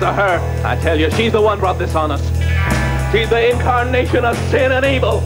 to her. I tell you, she's the one brought this on us. She's the incarnation of sin and evil.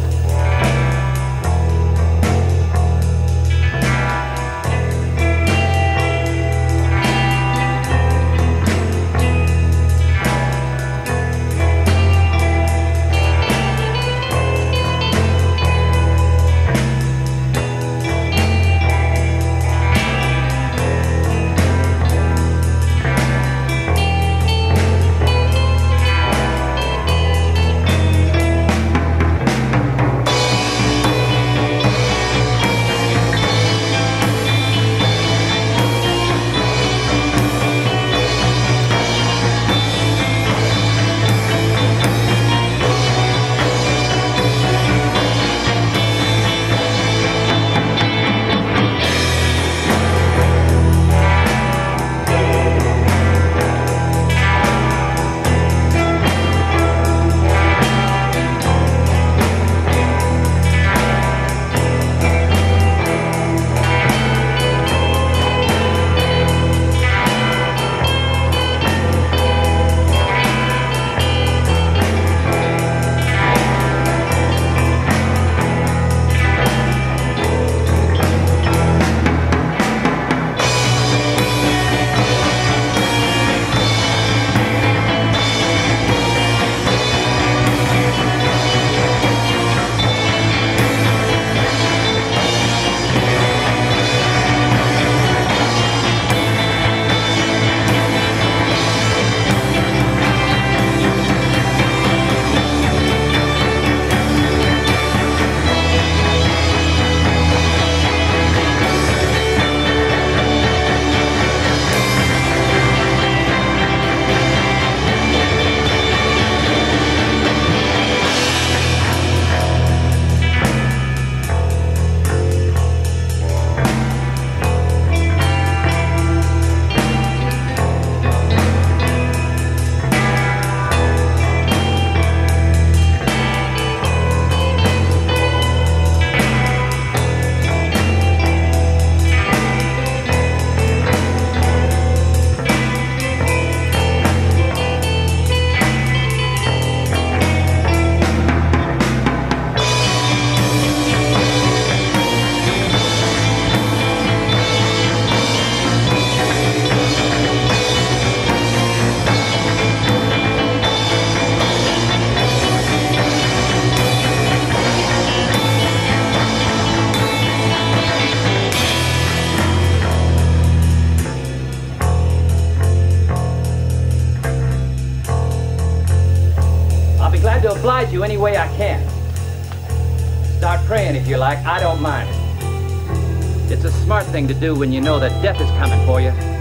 To oblige you any way I can. Start praying if you like. I don't mind it. It's a smart thing to do when you know that death is coming for you.